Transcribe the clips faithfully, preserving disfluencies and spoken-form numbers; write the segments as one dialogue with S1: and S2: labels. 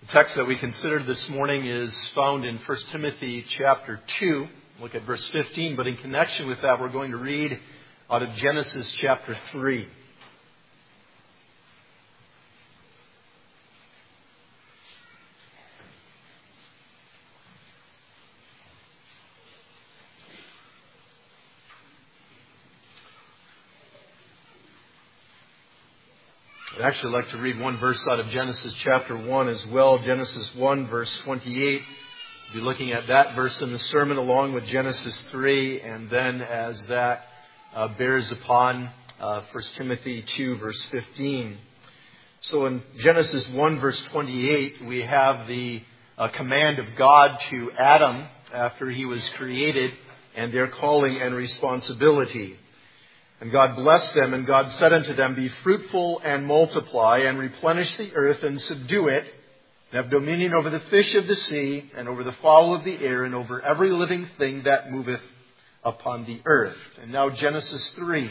S1: The text that we considered this morning is found in First Timothy chapter two. Look at verse fifteen, but in connection with that, we're going to read out of Genesis chapter three. I'd actually like to read one verse out of Genesis chapter one as well. Genesis one, verse twenty-eight. We'll be looking at that verse in the sermon along with Genesis three, and then as that uh, bears upon uh, First Timothy two, verse fifteen. So in Genesis one, verse twenty-eight, we have the uh, command of God to Adam after he was created, and their calling and responsibility. And God blessed them, and God said unto them, Be fruitful and multiply, and replenish the earth, and subdue it, and have dominion over the fish of the sea, and over the fowl of the air, and over every living thing that moveth upon the earth. And now Genesis three.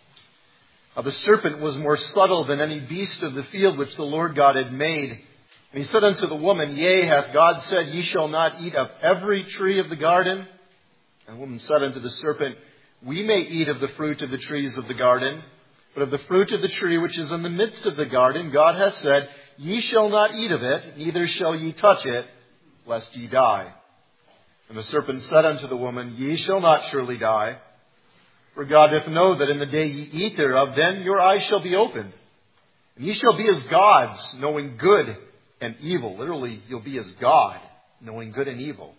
S1: Now the serpent was more subtle than any beast of the field which the Lord God had made. And he said unto the woman, Yea, hath God said, Ye shall not eat of every tree of the garden? And the woman said unto the serpent, We may eat of the fruit of the trees of the garden, but of the fruit of the tree which is in the midst of the garden, God hath said, Ye shall not eat of it, neither shall ye touch it, lest ye die. And the serpent said unto the woman, Ye shall not surely die. For God doth know that in the day ye eat thereof, then your eyes shall be opened. And ye shall be as gods, knowing good and evil. Literally, you'll be as God, knowing good and evil.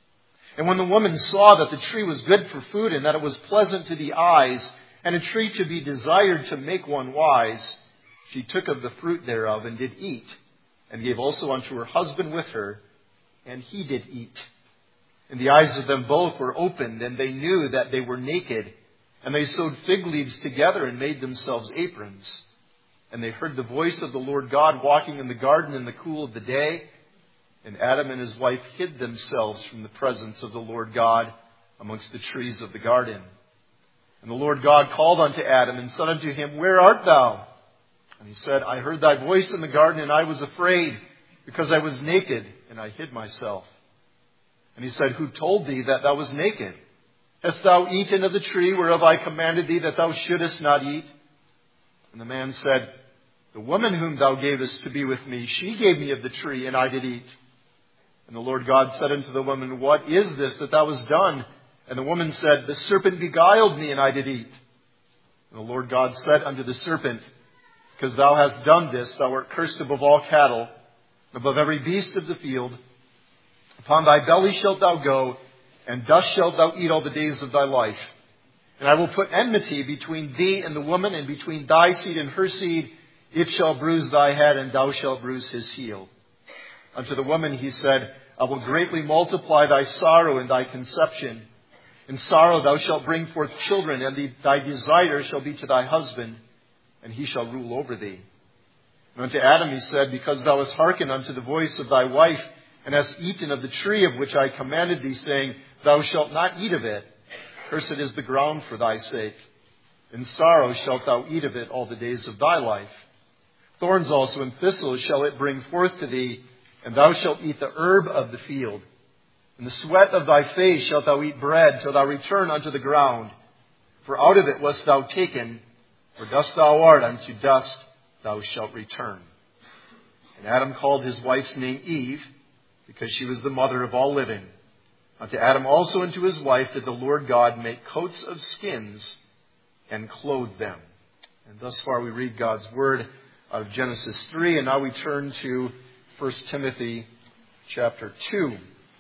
S1: And when the woman saw that the tree was good for food, and that it was pleasant to the eyes, and a tree to be desired to make one wise, she took of the fruit thereof, and did eat, and gave also unto her husband with her, and he did eat. And the eyes of them both were opened, and they knew that they were naked. And they sewed fig leaves together, and made themselves aprons. And they heard the voice of the Lord God walking in the garden in the cool of the day. And Adam and his wife hid themselves from the presence of the Lord God amongst the trees of the garden. And the Lord God called unto Adam, and said unto him, Where art thou? And he said, I heard thy voice in the garden, and I was afraid, because I was naked, and I hid myself. And he said, Who told thee that thou was naked? Hast thou eaten of the tree whereof I commanded thee that thou shouldest not eat? And the man said, The woman whom thou gavest to be with me, she gave me of the tree, and I did eat. And the Lord God said unto the woman, What is this that thou hast done? And the woman said, The serpent beguiled me, and I did eat. And the Lord God said unto the serpent, Because thou hast done this, thou art cursed above all cattle, and above every beast of the field. Upon thy belly shalt thou go, and dust shalt thou eat all the days of thy life. And I will put enmity between thee and the woman, and between thy seed and her seed. It shall bruise thy head, and thou shalt bruise his heel. Unto the woman he said, I will greatly multiply thy sorrow and thy conception. In sorrow thou shalt bring forth children, and the, thy desire shall be to thy husband, and he shall rule over thee. And unto Adam he said, Because thou hast hearkened unto the voice of thy wife, and hast eaten of the tree of which I commanded thee, saying, Thou shalt not eat of it, cursed is the ground for thy sake. In sorrow shalt thou eat of it all the days of thy life. Thorns also and thistles shall it bring forth to thee, and thou shalt eat the herb of the field. In the sweat of thy face shalt thou eat bread, till thou return unto the ground. For out of it wast thou taken, for dust thou art, unto dust thou shalt return. And Adam called his wife's name Eve, because she was the mother of all living. Unto Adam also and to his wife did the Lord God make coats of skins, and clothe them. And thus far we read God's word out of Genesis three, and now we turn to First Timothy chapter two.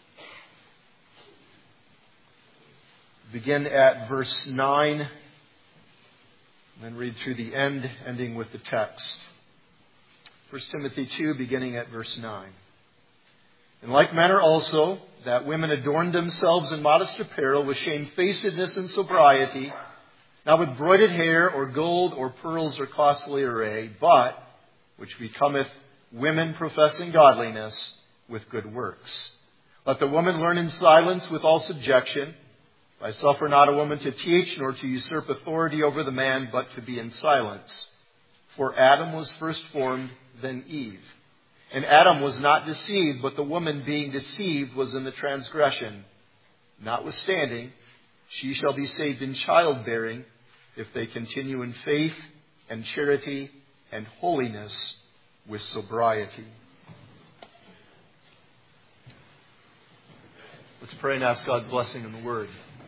S1: Begin at verse nine, and then read through the end, ending with the text. First Timothy two, beginning at verse nine. In like manner also, that women adorn themselves in modest apparel with shamefacedness and sobriety, not with broided hair or gold or pearls or costly array, but which becometh women professing godliness with good works. Let the woman learn in silence with all subjection. I suffer not a woman to teach, nor to usurp authority over the man, but to be in silence. For Adam was first formed, then Eve.
S2: And Adam was not deceived, but the woman being deceived was in the transgression. Notwithstanding, she shall be saved in childbearing if they continue in faith and charity and holiness with sobriety.
S1: Let's pray and ask God's blessing in the Word.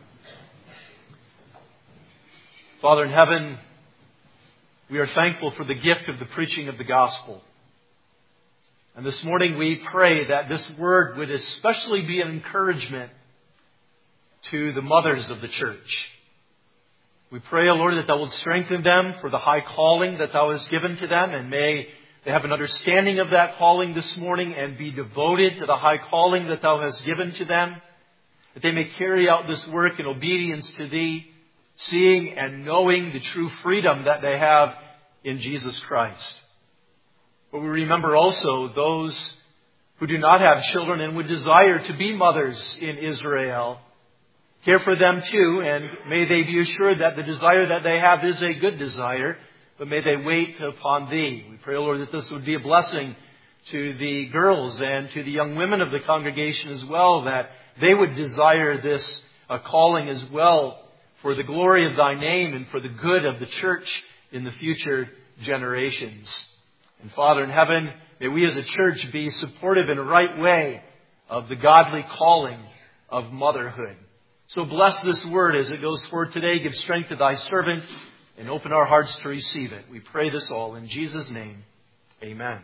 S1: Father in heaven, we are thankful for the gift of the preaching of the gospel. And this morning we pray that this word would especially be an encouragement to the mothers of the church. We pray, O Lord, that Thou wilt strengthen them for the high calling that Thou hast given to them, and may they have an understanding of that calling this morning and be devoted to the high calling that Thou hast given to them, that they may carry out this work in obedience to Thee, seeing and knowing the true freedom that they have in Jesus Christ. But we remember also those who do not have children and would desire to be mothers in Israel. Care for them too, and may they be assured that the desire that they have is a good desire, but may they wait upon Thee. We pray, Lord, that this would be a blessing to the girls and to the young women of the congregation as well, that they would desire this uh, calling as well for the glory of Thy name and for the good of the church in the future generations. And Father in heaven, may we as a church be supportive in a right way of the godly calling of motherhood. So bless this word as it goes forward today. Give strength to Thy servant and open our hearts to receive it. We pray this all in Jesus' name. Amen.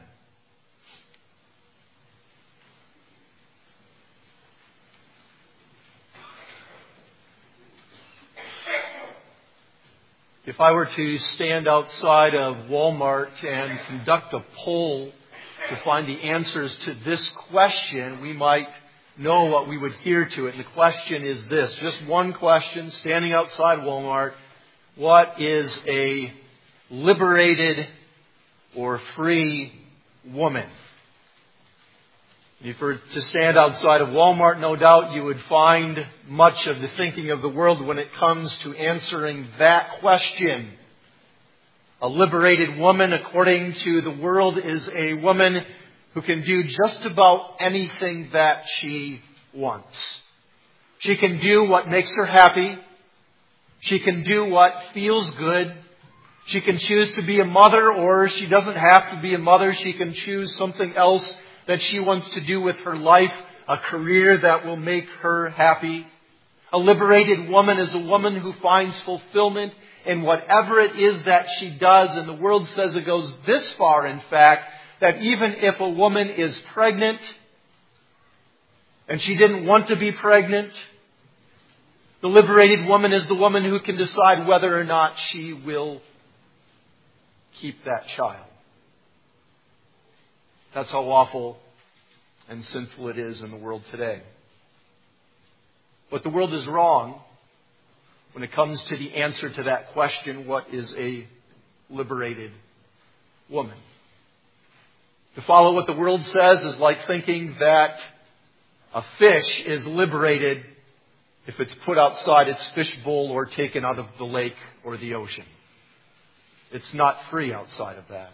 S1: If I were to stand outside of Walmart and conduct a poll to find the answers to this question, we might know what we would hear to it. And the question is this, just one question, standing outside Walmart: what is a liberated or free woman? If you were to stand outside of Walmart, no doubt you would find much of the thinking of the world when it comes to answering that question. A liberated woman, according to the world, is a woman who can do just about anything that she wants. She can do what makes her happy. She can do what feels good. She can choose to be a mother, or she doesn't have to be a mother. She can choose something else that she wants to do with her life, a career that will make her happy. A liberated woman is a woman who finds fulfillment in whatever it is that she does. And the world says it goes this far, in fact, that even if a woman is pregnant and she didn't want to be pregnant, the liberated woman is the woman who can decide whether or not she will keep that child. That's how awful and sinful it is in the world today. But the world is wrong when it comes to the answer to that question: what is a liberated woman? To follow what the world says is like thinking that a fish is liberated if it's put outside its fish bowl or taken out of the lake or the ocean. It's not free outside of that.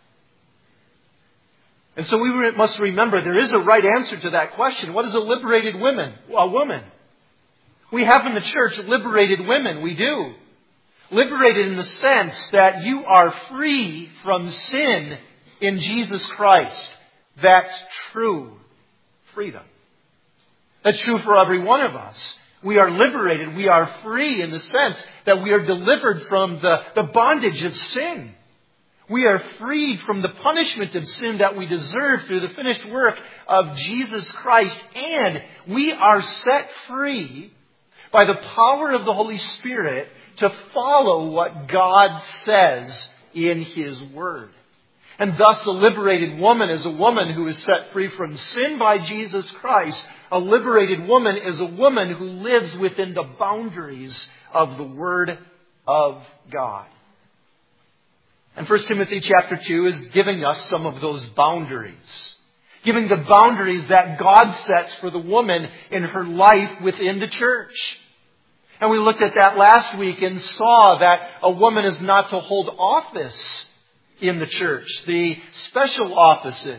S1: And so we must remember there is a right answer to that question. What is a liberated woman? A woman. We have in the church liberated women. We do. Liberated in the sense that you are free from sin in Jesus Christ. That's true freedom. That's true for every one of us. We are liberated. We are free in the sense that we are delivered from the, the bondage of sin. We are freed from the punishment of sin that we deserve through the finished work of Jesus Christ. And we are set free by the power of the Holy Spirit to follow what God says in His Word. And thus a liberated woman is a woman who is set free from sin by Jesus Christ. A liberated woman is a woman who lives within the boundaries of the Word of God. And First Timothy chapter two is giving us some of those boundaries. Giving the boundaries that God sets for the woman in her life within the church. And we looked at that last week and saw that a woman is not to hold office in the church. The special offices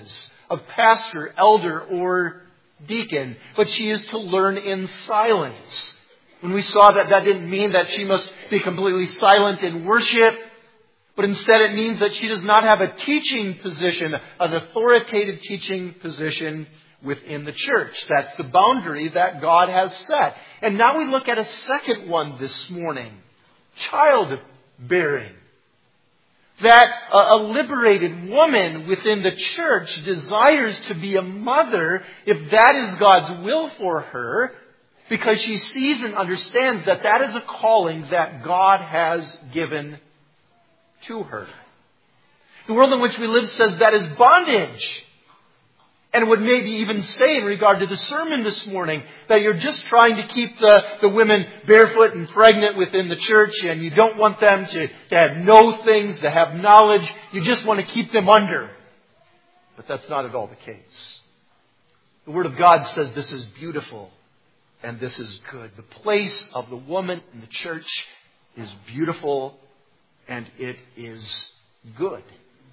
S1: of pastor, elder, or deacon, but she is to learn in silence. When we saw that, that didn't mean that she must be completely silent in worship, but instead it means that she does not have a teaching position, an authoritative teaching position within the church. That's the boundary that God has set. And now we look at a second one this morning. Childbearing. That a liberated woman within the church desires to be a mother if that is God's will for her, because she sees and understands that that is a calling that God has given to her. The world in which we live says that is bondage. And would maybe even say in regard to the sermon this morning that you're just trying to keep the, the women barefoot and pregnant within the church, and you don't want them to, to have know things, to have knowledge. You just want to keep them under. But that's not at all the case. The Word of God says this is beautiful and this is good. The place of the woman in the church is beautiful and it is good.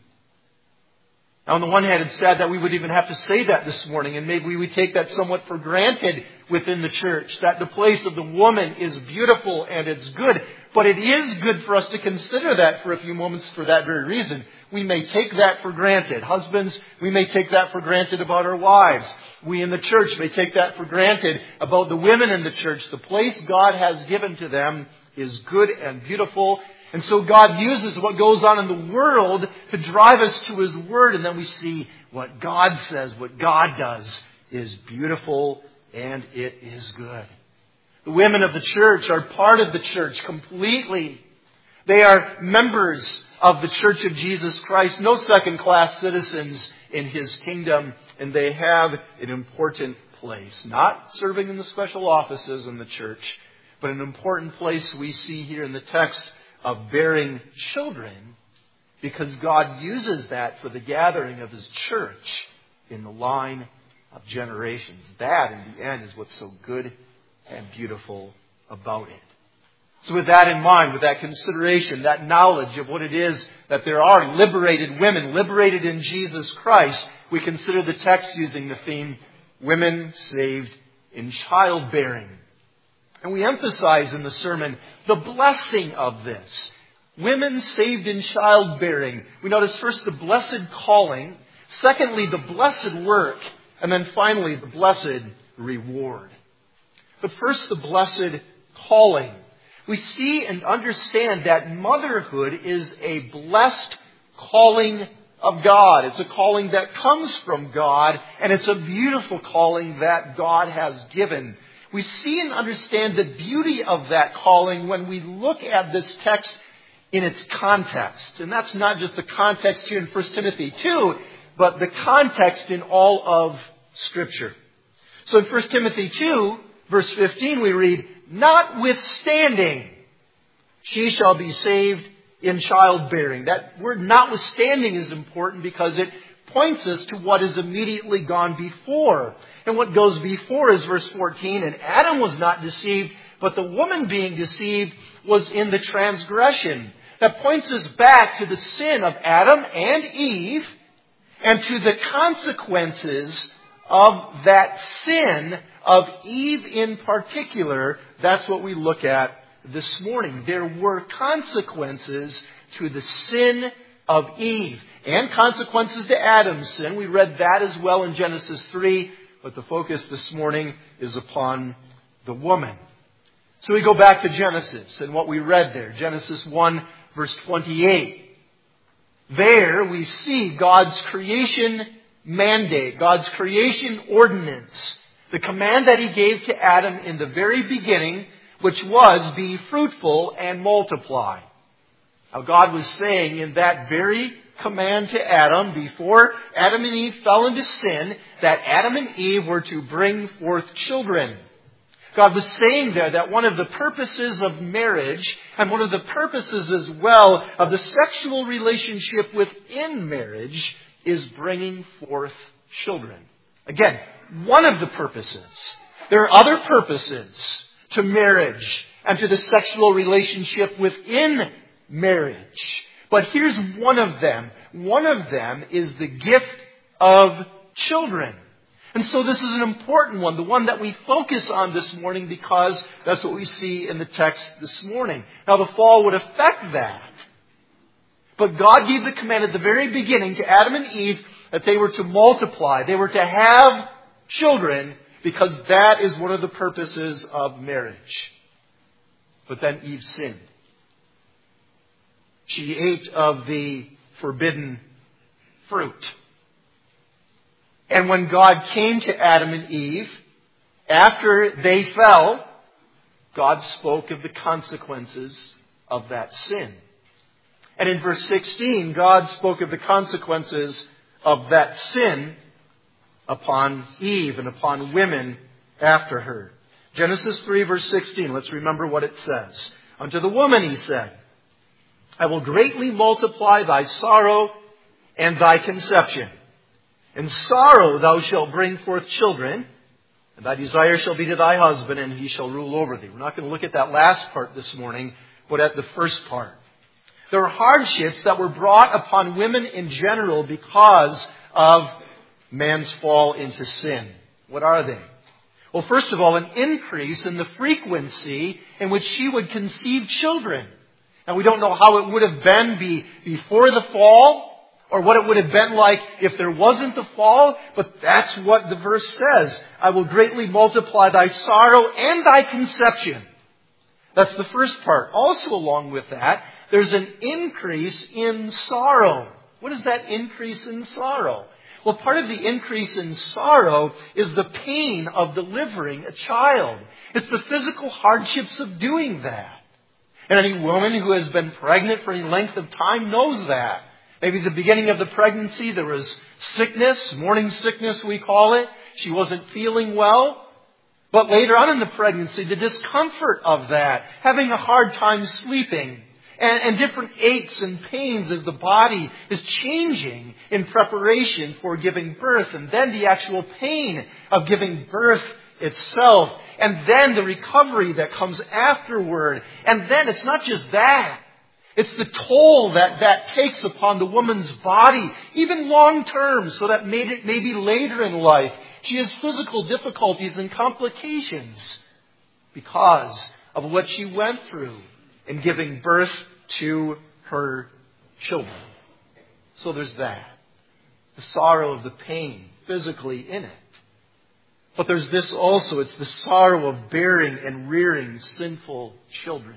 S1: Now, on the one hand, it's sad that we would even have to say that this morning, and maybe we would take that somewhat for granted within the church, that the place of the woman is beautiful and it's good. But it is good for us to consider that for a few moments for that very reason. We may take that for granted. Husbands, we may take that for granted about our wives. We in the church may take that for granted about the women in the church. The place God has given to them is good and beautiful. And so God uses what goes on in the world to drive us to His Word. And then we see what God says, what God does is beautiful and it is good. The women of the church are part of the church completely. They are members of the Church of Jesus Christ, no second-class citizens in His kingdom. And they have an important place, not serving in the special offices in the church, but an important place we see here in the text of bearing children, because God uses that for the gathering of His church in the line of generations. That, in the end, is what's so good and beautiful about it. So with that in mind, with that consideration, that knowledge of what it is that there are liberated women, liberated in Jesus Christ, we consider the text using the theme, women saved in childbearing. And we emphasize in the sermon the blessing of this. Women saved in childbearing. We notice first the blessed calling, secondly the blessed work, and then finally the blessed reward. But first the blessed calling. We see and understand that motherhood is a blessed calling of God. It's a calling that comes from God, and it's a beautiful calling that God has given. We see and understand the beauty of that calling when we look at this text in its context. And that's not just the context here in First Timothy two, but the context in all of Scripture. So in First Timothy two, verse fifteen, we read, notwithstanding, she shall be saved in childbearing. That word notwithstanding is important because it points us to what is immediately gone before. And what goes before is verse fourteen, and Adam was not deceived, but the woman being deceived was in the transgression. That points us back to the sin of Adam and Eve and to the consequences of that sin of Eve in particular. That's what we look at this morning. There were consequences to the sin of Eve and consequences to Adam's sin. We read that as well in Genesis three, but the focus this morning is upon the woman. So we go back to Genesis and what we read there. Genesis one, verse twenty-eight. There we see God's creation mandate, God's creation ordinance, the command that He gave to Adam in the very beginning, which was, be fruitful and multiply. Now God was saying in that very command to Adam, before Adam and Eve fell into sin, that Adam and Eve were to bring forth children. God was saying there that one of the purposes of marriage, and one of the purposes as well of the sexual relationship within marriage, is bringing forth children. Again, one of the purposes. There are other purposes to marriage and to the sexual relationship within marriage. But here's one of them. One of them is the gift of children. And so this is an important one, the one that we focus on this morning because that's what we see in the text this morning. Now the fall would affect that. But God gave the command at the very beginning to Adam and Eve that they were to multiply. They were to have children because that is one of the purposes of marriage. But then Eve sinned. She ate of the forbidden fruit. And when God came to Adam and Eve, after they fell, God spoke of the consequences of that sin. And in verse sixteen, God spoke of the consequences of that sin upon Eve and upon women after her. Genesis three, verse sixteen, let's remember what it says. Unto the woman he said, I will greatly multiply thy sorrow and thy conception. In sorrow thou shalt bring forth children, and thy desire shall be to thy husband, and he shall rule over thee. We're not going to look at that last part this morning, but at the first part. There are hardships that were brought upon women in general because of man's fall into sin. What are they? Well, first of all, an increase in the frequency in which she would conceive children. Now, we don't know how it would have been be, before the fall, or what it would have been like if there wasn't the fall, but that's what the verse says. I will greatly multiply thy sorrow and thy conception. That's the first part. Also along with that, there's an increase in sorrow. What is that increase in sorrow? Well, part of the increase in sorrow is the pain of delivering a child. It's the physical hardships of doing that. And any woman who has been pregnant for any length of time knows that. Maybe at the beginning of the pregnancy there was sickness, morning sickness we call it. She wasn't feeling well. But later on in the pregnancy, the discomfort of that, having a hard time sleeping, and, and different aches and pains as the body is changing in preparation for giving birth, and then the actual pain of giving birth itself, and then the recovery that comes afterward. And then it's not just that. It's the toll that that takes upon the woman's body, even long term, so that maybe, maybe later in life she has physical difficulties and complications because of what she went through in giving birth to her children. So there's that. The sorrow of the pain physically in it. But there's this also. It's the sorrow of bearing and rearing sinful children.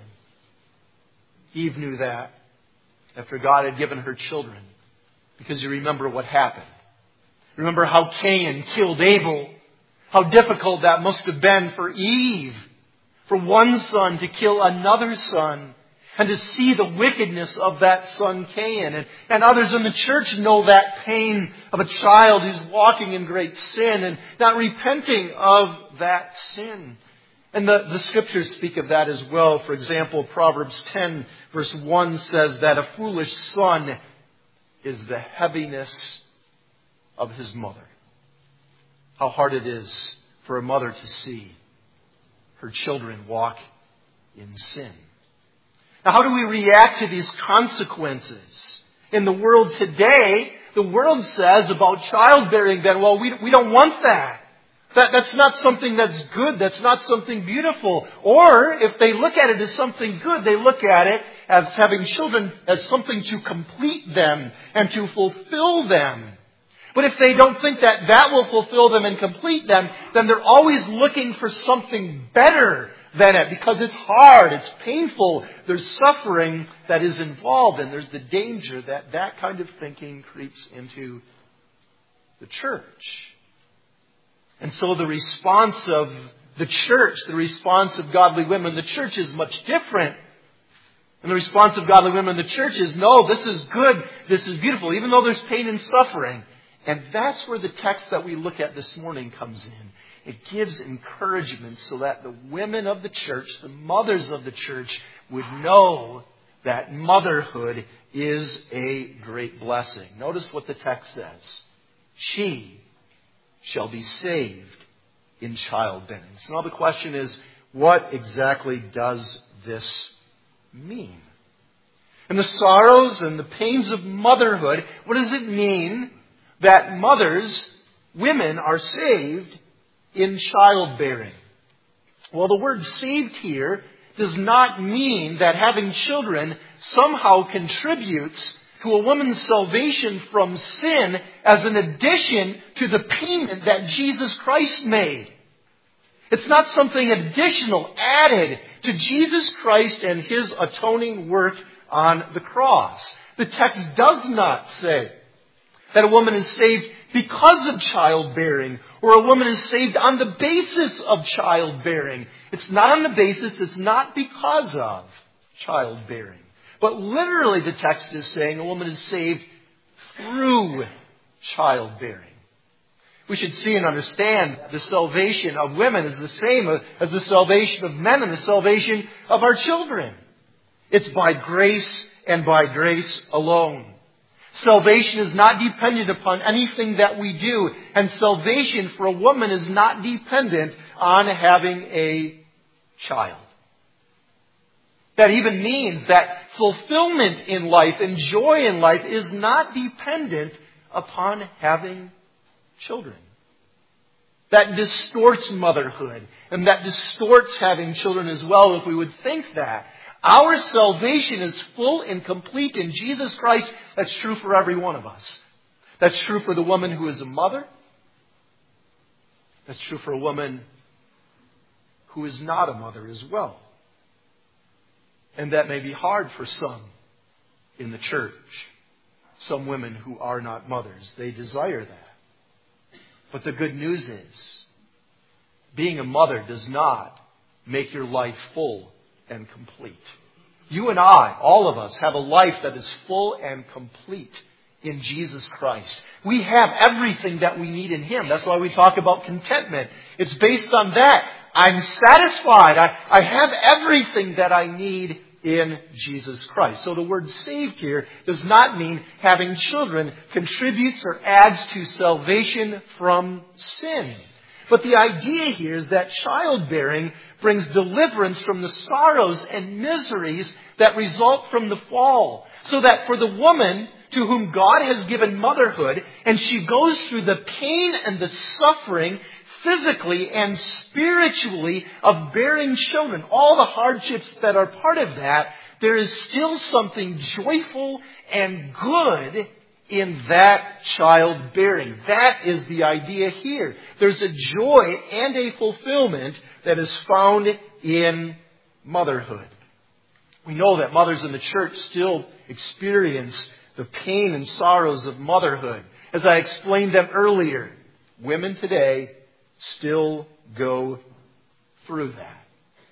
S1: Eve knew that after God had given her children. Because you remember what happened. Remember how Cain killed Abel. How difficult that must have been for Eve. For one son to kill another son. And to see the wickedness of that son Cain. And, and others in the church know that pain of a child who's walking in great sin and not repenting of that sin. And the, the scriptures speak of that as well. For example, Proverbs ten verse one says that a foolish son is the heaviness of his mother. How hard it is for a mother to see her children walk in sin. Now, how do we react to these consequences? In the world today, the world says about childbearing that, well, we, we don't want that. That, that's not something that's good. That's not something beautiful. Or if they look at it as something good, they look at it as having children as something to complete them and to fulfill them. But if they don't think that that will fulfill them and complete them, then they're always looking for something better than it because it's hard, it's painful, there's suffering that is involved, and there's the danger that that kind of thinking creeps into the church. And so the response of the church, the response of godly women, the church is much different. And the response of godly women, the church is, no, this is good, this is beautiful, even though there's pain and suffering. And that's where the text that we look at this morning comes in. It gives encouragement so that the women of the church, the mothers of the church, would know that motherhood is a great blessing. Notice what the text says. She shall be saved in childbearing. So now the question is, what exactly does this mean? And the sorrows and the pains of motherhood, what does it mean that mothers
S2: women are saved in childbearing. Well, the word saved here does not mean that having children somehow contributes to a woman's salvation from sin as an addition to the payment that Jesus Christ made. It's not something additional added to Jesus Christ and His atoning work on the cross. The text does not say that a woman is saved because of childbearing, or a woman is saved on the basis of childbearing. It's not on the basis, it's not because of childbearing. But literally the text is saying a woman is saved through childbearing. We should see and understand the salvation of women is the same as the salvation of men and the salvation of our children. It's by grace and by grace alone. Salvation is not dependent upon anything that we do. And salvation for a woman is not dependent on having a child. That even means that fulfillment in life and joy in life is not dependent upon having children. That distorts motherhood, and that distorts having children as well if we would think that. Our salvation is full and complete in Jesus Christ. That's true for every one of us. That's true for the woman who is a mother. That's true for a woman who is not a mother as well. And that may be hard for some in the church. Some women who are not mothers. They desire that. But the good news is, being a mother does not make your life full and complete. You and I, all of us, have a life that is full and complete in Jesus Christ. We have everything that we need in Him. That's why we talk about contentment. It's based on that. I'm satisfied. I, I have everything that I need in Jesus Christ. So the word saved here does not mean having children contributes or adds to salvation from sin. But the idea here is that childbearing brings deliverance from the sorrows and miseries that result from the fall. So that for the woman to whom God has given motherhood, and she goes through the pain and the suffering physically and spiritually of bearing children, all the hardships that are part of that, there is still something joyful and good in that childbearing. That is the idea here. There's a joy and a fulfillment that is found in motherhood. We know that mothers in the church still experience the pain and sorrows of motherhood. As I explained them earlier, women today still go through that.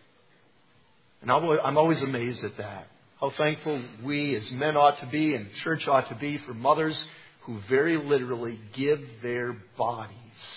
S2: And I'm always amazed at that. How thankful we as men ought to be and church ought to be for mothers who very literally give their bodies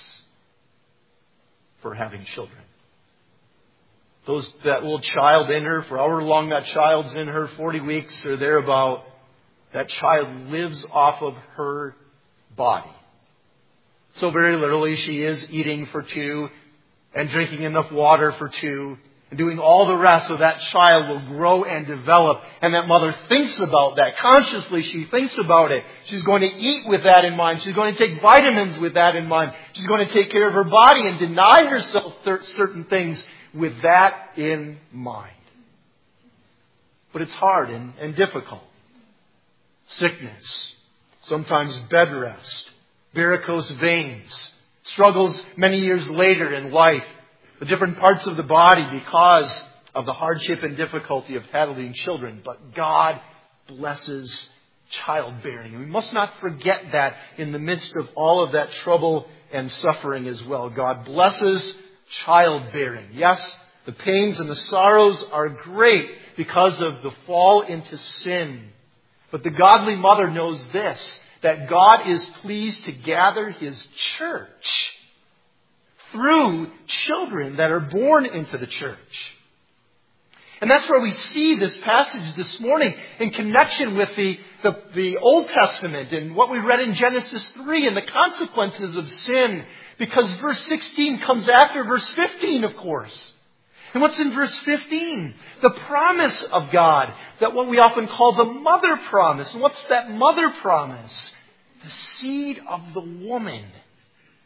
S2: for having children. Those, that little child in her, for however long that child's in her, forty weeks or thereabout, that child lives off of her body. So very literally she is eating for two and drinking enough water for two and doing all the rest so that child will grow and develop. And that mother thinks about that. Consciously she thinks about it. She's going to eat with that in mind. She's going to take vitamins with that in mind. She's going to take care of her body and deny herself certain things with that in mind. But it's hard and, and difficult. Sickness, sometimes bed rest, varicose veins, struggles many years later in life, the different parts of the body because of the hardship and difficulty of having children. But God blesses childbearing. We must not forget that in the midst of all of that trouble and suffering as well. God blesses childbearing. Yes, the pains and the sorrows are great because of the fall into sin. But the godly mother knows this, that God is pleased to gather His church through children that are born into the church. And that's where we see this passage this morning in connection with the, the, the Old Testament and what we read in Genesis three and the consequences of sin. Because verse sixteen comes after verse fifteen, of course. And what's in verse fifteen? The promise of God, that what we often call the mother promise. And what's that mother promise? The seed of the woman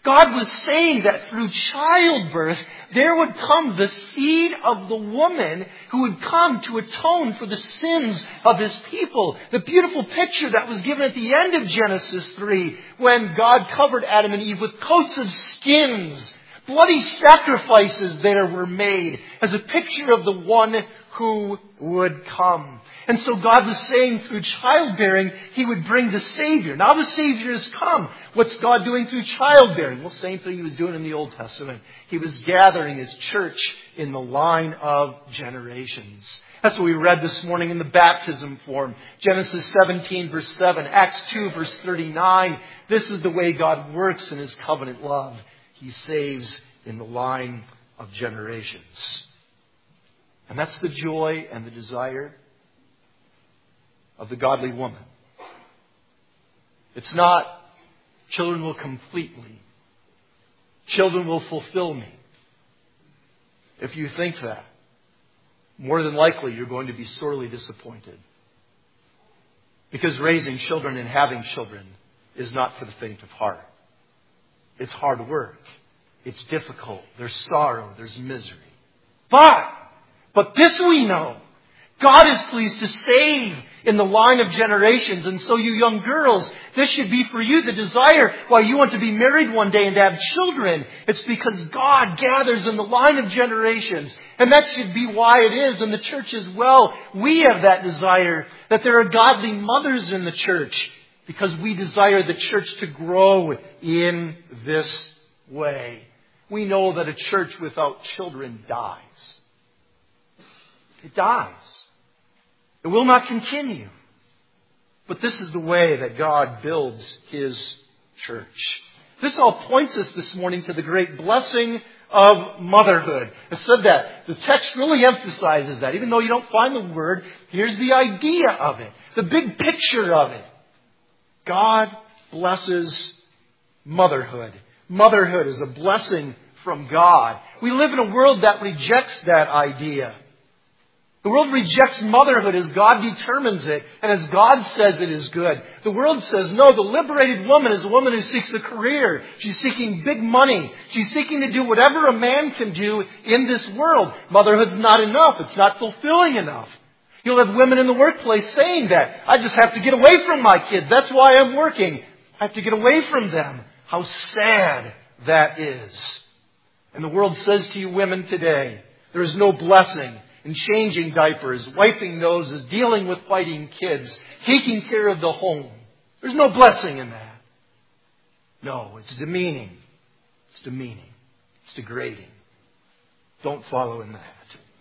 S3: God was saying that through childbirth, there would come the seed of the woman who would come to atone for the sins of His people. The beautiful picture that was given at the end of Genesis three, when God covered Adam and Eve with coats of skins. Bloody sacrifices there were made as a picture of the one who would come. And so God was saying through childbearing, He would bring the Savior. Now the Savior has come. What's God doing through childbearing? Well, same thing He was doing in the Old Testament. He was gathering His church in the line of generations. That's what we read this morning in the baptism form. Genesis seventeen verse seven, Acts two verse thirty-nine. This is the way God works in His covenant love. He saves in the line of generations. And that's the joy and the desire of the godly woman. It's not, children will complete me. Children will fulfill me. If you think that, more than likely you're going to be sorely disappointed. Because raising children and having children is not for the faint of heart. It's hard work. It's difficult. There's sorrow. There's misery. But, but this we know. God is pleased to save in the line of generations. And so you young girls, this should be for you the desire why you want to be married one day and to have children. It's because God gathers in the line of generations. And that should be why it is in the church as well. We have that desire that there are godly mothers in the church because we desire the church to grow in this way. We know that a church without children dies. It dies. It will not continue. But this is the way that God builds His church. This all points us this morning to the great blessing of motherhood. I said that. The text really emphasizes that. Even though you don't find the word, here's the idea of it. The big picture of it. God blesses motherhood. Motherhood is a blessing from God. We live in a world that rejects that idea. The world rejects motherhood as God determines it and as God says it is good. The world says, no, the liberated woman is a woman who seeks a career. She's seeking big money. She's seeking to do whatever a man can do in this world. Motherhood's not enough. It's not fulfilling enough. You'll have women in the workplace saying that. I just have to get away from my kids. That's why I'm working. I have to get away from them. How sad that is. And the world says to you women today, there is no blessing in changing diapers, wiping noses, dealing with fighting kids, taking care of the home. There's no blessing in that. No, it's demeaning. It's demeaning. It's degrading. Don't follow in that.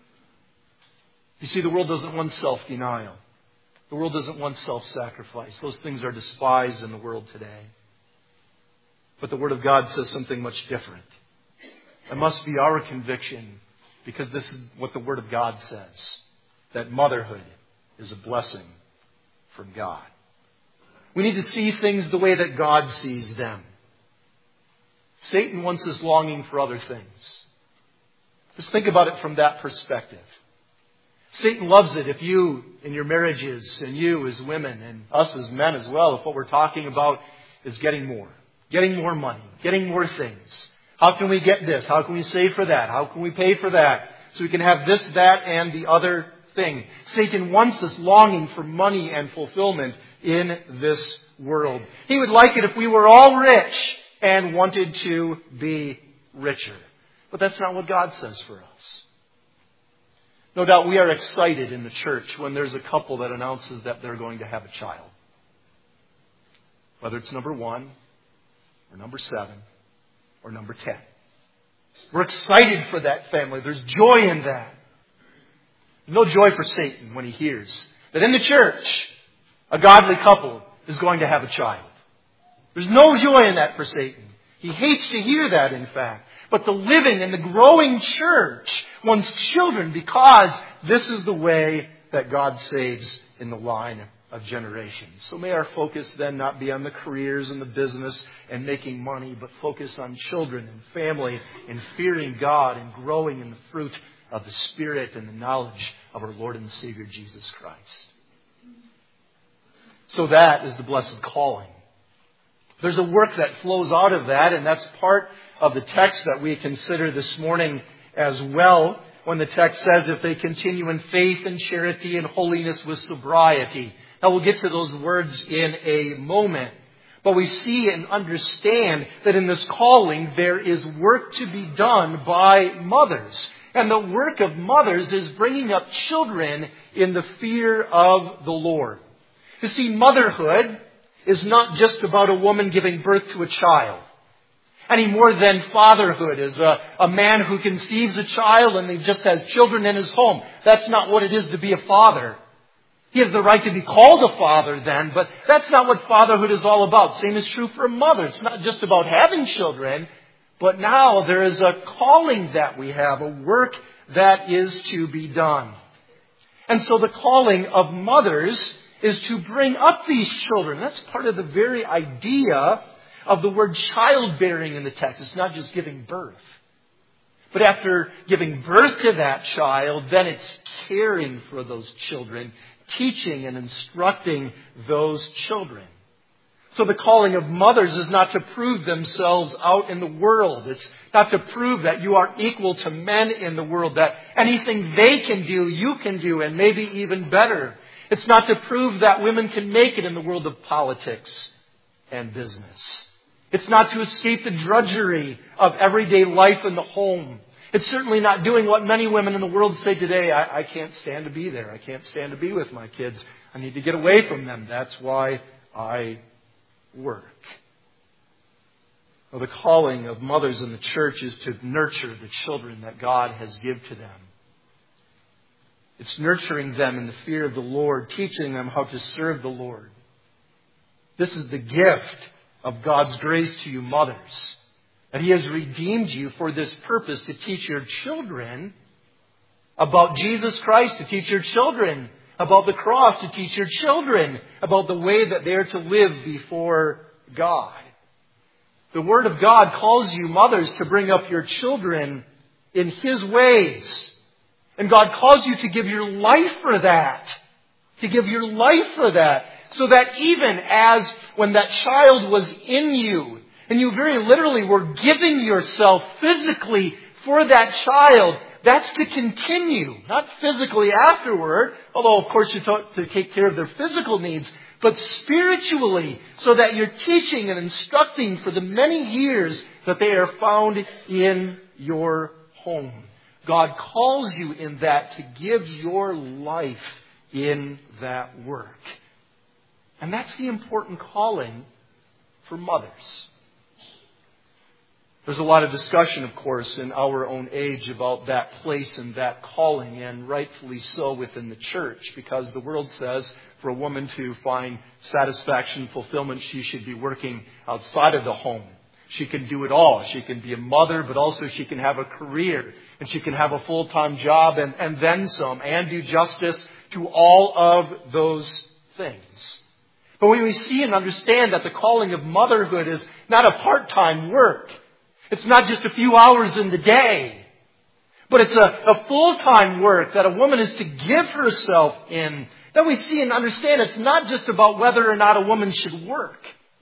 S3: You see, the world doesn't want self-denial. The world doesn't want self-sacrifice. Those things are despised in the world today. But the Word of God says something much different. It must be our conviction, because this is what the Word of God says, that motherhood is a blessing from God. We need to see things the way that God sees them. Satan wants us longing for other things. Just think about it from that perspective. Satan loves it if you, in your marriages, and you as women, and us as men as well, if what we're talking about is getting more. Getting more money. Getting more things. How can we get this? How can we save for that? How can we pay for that? So we can have this, that, and the other thing. Satan wants us longing for money and fulfillment in this world. He would like it if we were all rich and wanted to be richer. But that's not what God says for us. No doubt we are excited in the church when there's a couple that announces that they're going to have a child. Whether it's number one, or number seven, or number ten. We're excited for that family. There's joy in that. No joy for Satan when he hears that in the church, a godly couple is going to have a child. There's no joy in that for Satan. He hates to hear that, in fact. But the living and the growing church wants children because this is the way that God saves in the line of generations. So may our focus then not be on the careers and the business and making money, but focus on children and family and fearing God and growing in the fruit of the Spirit and the knowledge of our Lord and Savior Jesus Christ. So that is the blessed calling There's a work that flows out of that, and that's part of the text that we consider this morning as well, when the text says, if they continue in faith and charity and holiness with sobriety. Now, we'll get to those words in a moment. But we see and understand that in this calling, there is work to be done by mothers. And the work of mothers is bringing up children in the fear of the Lord. You see, motherhood is not just about a woman giving birth to a child, any more than fatherhood is a, a man who conceives a child and he just has children in his home. That's not what it is to be a father. He has the right to be called a father then, but that's not what fatherhood is all about. Same is true for a mother. It's not just about having children, but now there is a calling that we have, a work that is to be done. And so the calling of mothers is to bring up these children. That's part of the very idea of the word childbearing in the text. It's not just giving birth. But after giving birth to that child, then it's caring for those children, teaching and instructing those children. So the calling of mothers is not to prove themselves out in the world. It's not to prove that you are equal to men in the world, that anything they can do, you can do, and maybe even better. It's not to prove that women can make it in the world of politics and business. It's not to escape the drudgery of everyday life in the home. It's certainly not doing what many women in the world say today, I, I can't stand to be there. I can't stand to be with my kids. I need to get away from them. That's why I work. Well, the calling of mothers in the church is to nurture the children that God has given to them. It's nurturing them in the fear of the Lord, teaching them how to serve the Lord. This is the gift of God's grace to you mothers. And He has redeemed you for this purpose, to teach your children about Jesus Christ, to teach your children about the cross, to teach your children about the way that they are to live before God. The Word of God calls you mothers to bring up your children in His ways. And God calls you to give your life for that. To give your life for that. So that even as when that child was in you, and you very literally were giving yourself physically for that child, that's to continue. Not physically afterward, although of course you're taught to take care of their physical needs, but spiritually, so that you're teaching and instructing for the many years that they are found in your home. God calls you in that to give your life in that work. And that's the important calling for mothers. There's a lot of discussion, of course, in our own age about that place and that calling, and rightfully so within the church, because the world says for a woman to find satisfaction, fulfillment, she should be working outside of the home. She can do it all. She can be a mother, but also she can have a career, and she can have a full-time job and, and then some, and do justice to all of those things. But when we see and understand that the calling of motherhood is not a part-time work, it's not just a few hours in the day, but it's a, a full-time work that a woman is to give herself in, then we see and understand it's not just about whether or not a woman should work.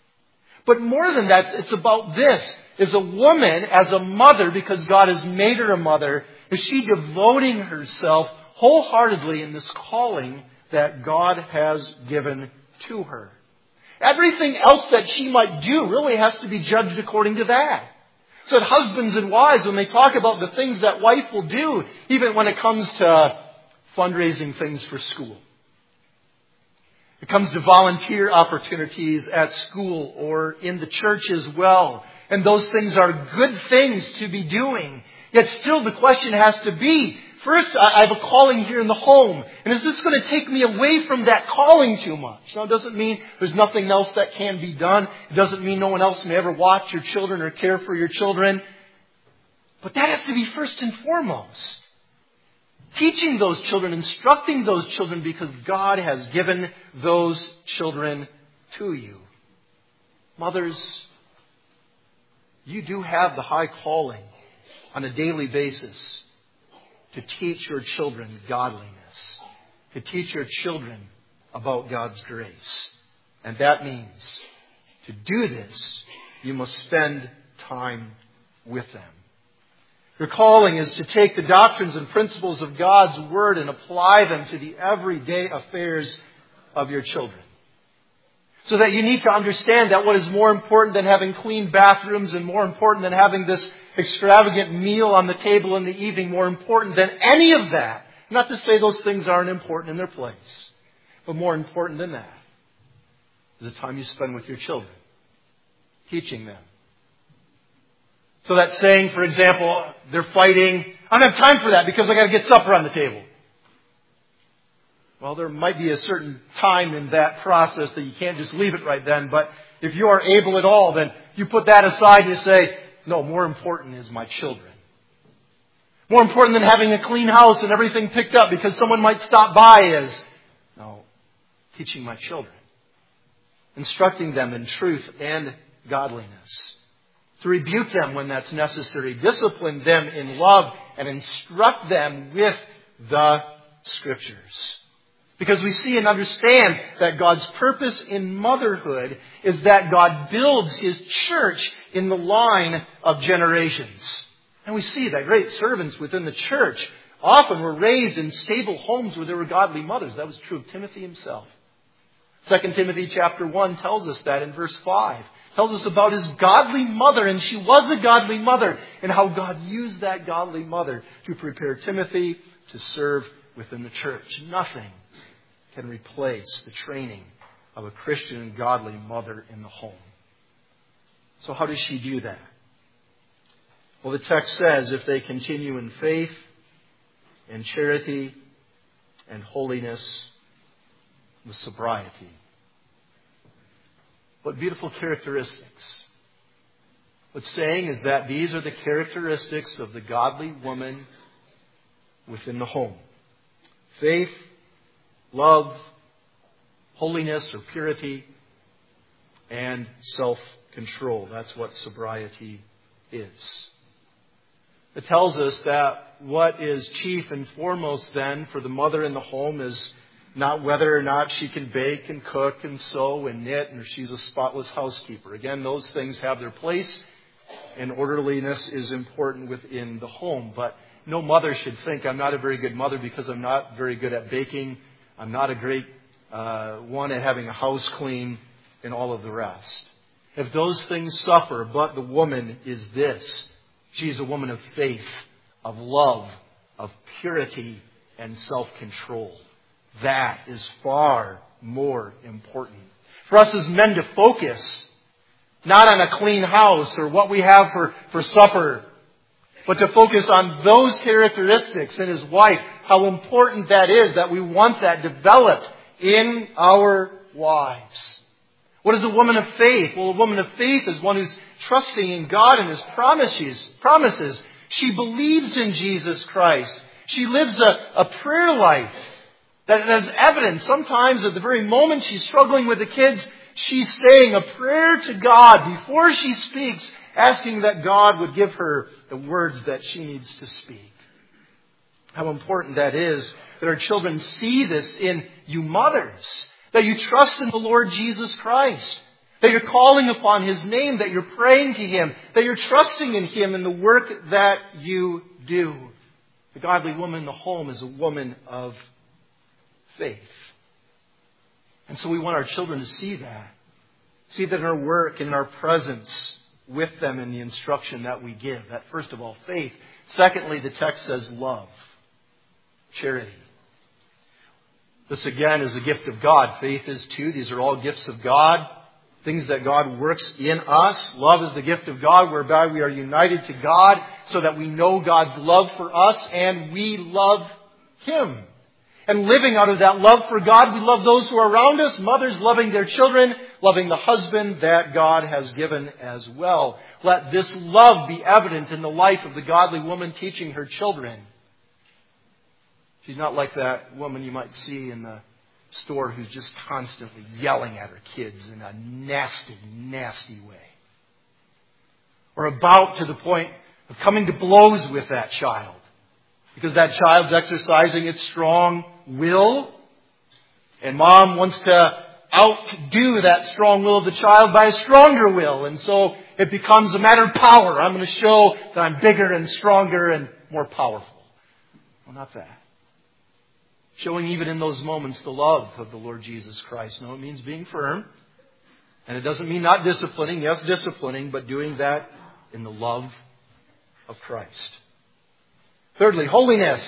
S3: But more than that, it's about this. Is a woman as a mother, because God has made her a mother, is she devoting herself wholeheartedly in this calling that God has given to her? Everything else that she might do really has to be judged according to that. So that husbands and wives, when they talk about the things that wife will do, even when it comes to fundraising things for school, it comes to volunteer opportunities at school or in the church as well. And those things are good things to be doing. Yet still the question has to be, first, I have a calling here in the home. And is this going to take me away from that calling too much? Now, it doesn't mean there's nothing else that can be done. It doesn't mean no one else may ever watch your children or care for your children. But that has to be first and foremost. Teaching those children, instructing those children, because God has given those children to you. Mothers, you do have the high calling on a daily basis to teach your children godliness, to teach your children about God's grace. And that means to do this, you must spend time with them. Your calling is to take the doctrines and principles of God's Word and apply them to the everyday affairs of your children. So that you need to understand that what is more important than having clean bathrooms and more important than having this extravagant meal on the table in the evening, more important than any of that, not to say those things aren't important in their place, but more important than that is the time you spend with your children, teaching them. So that saying, for example, they're fighting, I don't have time for that because I got to get supper on the table. Well, there might be a certain time in that process that you can't just leave it right then, but if you are able at all, then you put that aside and you say, no, more important is my children. More important than having a clean house and everything picked up because someone might stop by is, no, teaching my children. Instructing them in truth and godliness. To rebuke them when that's necessary. Discipline them in love and instruct them with the Scriptures. Because we see and understand that God's purpose in motherhood is that God builds His church in the line of generations. And we see that great servants within the church often were raised in stable homes where there were godly mothers. That was true of Timothy himself. Second Timothy chapter one tells us that in verse five. Tells us about his godly mother, and she was a godly mother, and how God used that godly mother to prepare Timothy to serve within the church. Nothing can replace the training of a Christian and godly mother in the home. So how does she do that? Well, the text says, if they continue in faith and charity and holiness with sobriety. What beautiful characteristics. What's saying is that these are the characteristics of the godly woman within the home. Faith, love, holiness or purity, and self-control. That's what sobriety is. It tells us that what is chief and foremost then for the mother in the home is not whether or not she can bake and cook and sew and knit, or she's a spotless housekeeper. Again, those things have their place, and orderliness is important within the home. But no mother should think, I'm not a very good mother because I'm not very good at baking. I'm not a great uh, one at having a house clean and all of the rest. If those things suffer, but the woman is this. She's a woman of faith, of love, of purity, and self-control. That is far more important. For us as men to focus, not on a clean house or what we have for, for supper, but to focus on those characteristics in his wife, how important that is, that we want that developed in our wives. What is a woman of faith? Well, a woman of faith is one who's trusting in God and His promises. promises. She believes in Jesus Christ. She lives a, a prayer life. That is evident. Sometimes at the very moment she's struggling with the kids, she's saying a prayer to God before she speaks, asking that God would give her the words that she needs to speak. How important that is that our children see this in you mothers. That you trust in the Lord Jesus Christ. That you're calling upon His name. That you're praying to Him. That you're trusting in Him in the work that you do. The godly woman in the home is a woman of faith. And so we want our children to see that. See that in our work and in our presence with them in the instruction that we give. That first of all, faith. Secondly, the text says love. Charity. This again is a gift of God. Faith is too. These are all gifts of God. Things that God works in us. Love is the gift of God whereby we are united to God so that we know God's love for us and we love Him. And living out of that love for God, we love those who are around us. Mothers loving their children, loving the husband that God has given as well. Let this love be evident in the life of the godly woman teaching her children. She's not like that woman you might see in the store who's just constantly yelling at her kids in a nasty, nasty way. Or about to the point of coming to blows with that child. Because that child's exercising its strong will. And mom wants to outdo that strong will of the child by a stronger will. And so it becomes a matter of power. I'm going to show that I'm bigger and stronger and more powerful. Well, not that. Showing even in those moments the love of the Lord Jesus Christ. No, it means being firm. And it doesn't mean not disciplining. Yes, disciplining, but doing that in the love of Christ. Thirdly, holiness.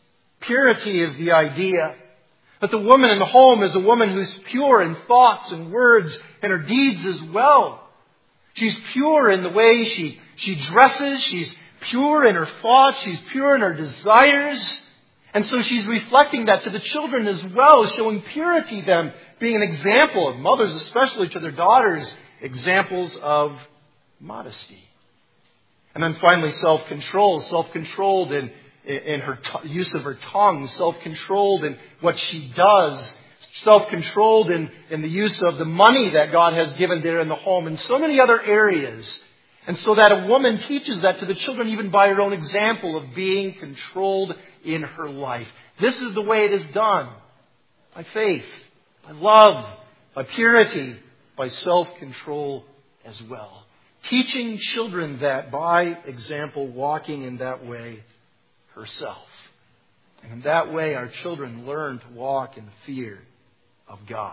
S3: Purity is the idea. That the woman in the home is a woman who's pure in thoughts and words and her deeds as well. She's pure in the way she, she dresses. She's pure in her thoughts. She's pure in her desires. And so she's reflecting that to the children as well, showing purity, them being an example of mothers, especially to their daughters, examples of modesty. And then finally, self-control, self-controlled in, in her t- use of her tongue, self-controlled in what she does, self-controlled in, in the use of the money that God has given there in the home, and so many other areas. And so that a woman teaches that to the children even by her own example of being controlled in her life. This is the way it is done. By faith, by love, by purity, by self-control as well. Teaching children that by example, walking in that way herself. And in that way, our children learn to walk in the fear of God.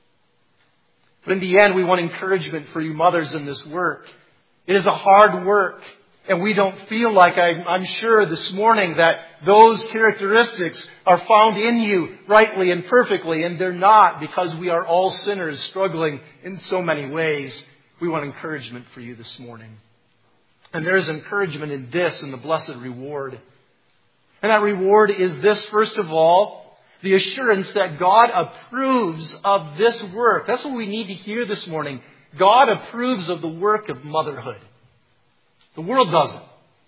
S3: But in the end, we want encouragement for you mothers in this work. It is a hard work. And we don't feel like, I, I'm sure this morning, that those characteristics are found in you rightly and perfectly. And they're not, because we are all sinners struggling in so many ways. We want encouragement for you this morning. And there is encouragement in this, in the blessed reward. And that reward is this, first of all, the assurance that God approves of this work. That's what we need to hear this morning. God approves of the work of motherhood. The world doesn't.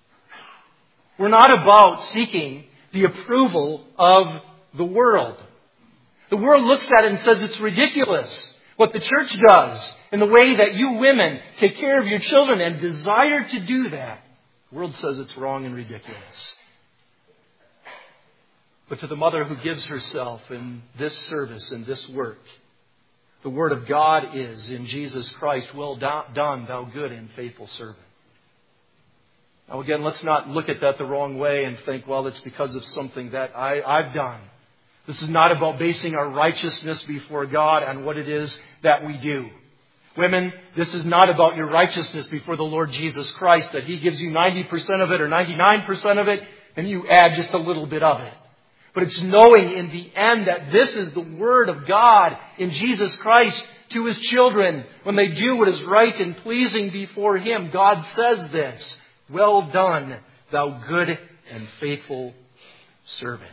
S3: We're not about seeking the approval of the world. The world looks at it and says it's ridiculous what the church does in the way that you women take care of your children and desire to do that. The world says it's wrong and ridiculous. But to the mother who gives herself in this service, in this work, the word of God is in Jesus Christ, well done, thou good and faithful servant. Now again, let's not look at that the wrong way and think, well, it's because of something that I, I've done. This is not about basing our righteousness before God on what it is that we do. Women, this is not about your righteousness before the Lord Jesus Christ, that He gives you ninety percent of it or ninety-nine percent of it, and you add just a little bit of it. But it's knowing in the end that this is the Word of God in Jesus Christ to His children. When they do what is right and pleasing before Him, God says this, well done, thou good and faithful servant.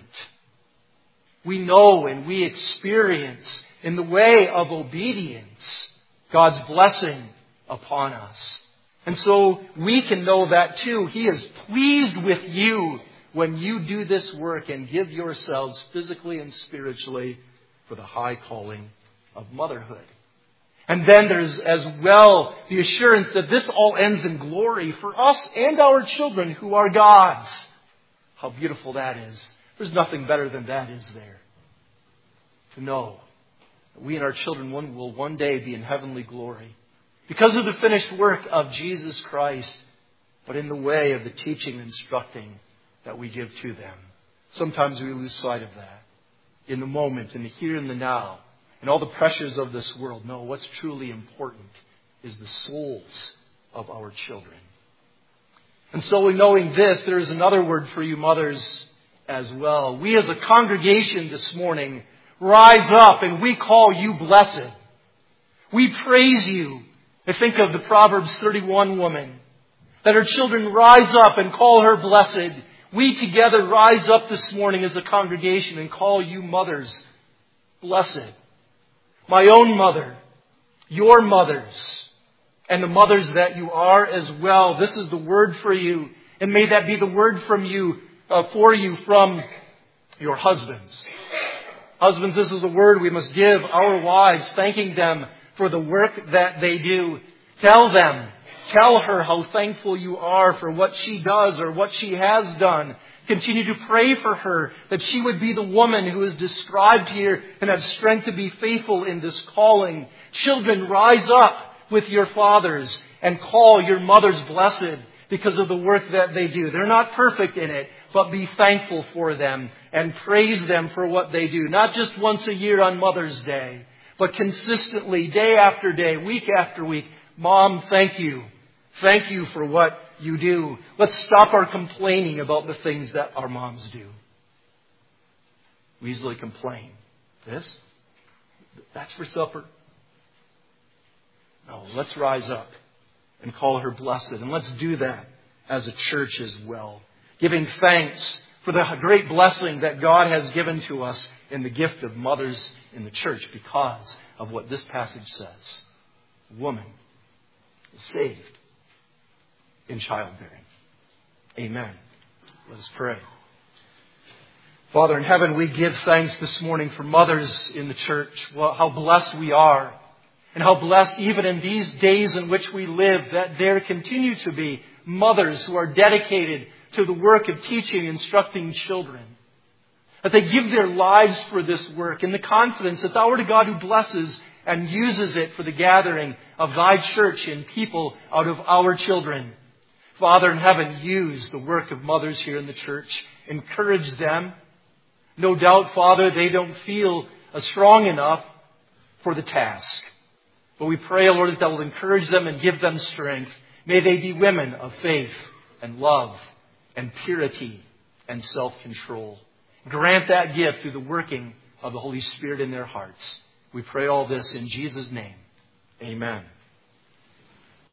S3: We know and we experience in the way of obedience God's blessing upon us. And so we can know that too. He is pleased with you when you do this work and give yourselves physically and spiritually for the high calling of motherhood. And then there's as well the assurance that this all ends in glory for us and our children who are God's. How beautiful that is. There's nothing better than that, is there? To know that we and our children one will one day be in heavenly glory because of the finished work of Jesus Christ, but in the way of the teaching and instructing that we give to them. Sometimes we lose sight of that in the moment, in the here and the now, and all the pressures of this world. No, what's truly important is the souls of our children. And so in knowing this, there is another word for you mothers as well. We as a congregation this morning rise up and we call you blessed. We praise you. I think of the Proverbs thirty-one woman, that her children rise up and call her blessed. We together rise up this morning as a congregation and call you mothers blessed. My own mother, your mothers, and the mothers that you are as well. This is the word for you. And may that be the word from you, uh, for you from your husbands. Husbands, this is a word we must give our wives, thanking them for the work that they do. Tell them, tell her how thankful you are for what she does or what she has done. Continue to pray for her that she would be the woman who is described here and have strength to be faithful in this calling. Children, rise up with your fathers and call your mothers blessed because of the work that they do. They're not perfect in it, but be thankful for them and praise them for what they do. Not just once a year on Mother's Day, but consistently, day after day, week after week. Mom, thank you. Thank you for what you do. Let's stop our complaining about the things that our moms do. We easily complain. This? That's for supper. No, let's rise up and call her blessed. And let's do that as a church as well. Giving thanks for the great blessing that God has given to us in the gift of mothers in the church because of what this passage says. Woman is saved in childbearing. Amen. Let us pray. Father in heaven, we give thanks this morning for mothers in the church. Well, how blessed we are. And how blessed even in these days in which we live that there continue to be mothers who are dedicated to the work of teaching and instructing children. That they give their lives for this work in the confidence that Thou art a God who blesses and uses it for the gathering of Thy church and people out of our children. Father in heaven, use the work of mothers here in the church. Encourage them. No doubt, Father, they don't feel strong enough for the task. But we pray, Lord, that Thou will encourage them and give them strength. May they be women of faith and love and purity and self-control. Grant that gift through the working of the Holy Spirit in their hearts. We pray all this in Jesus' name. Amen.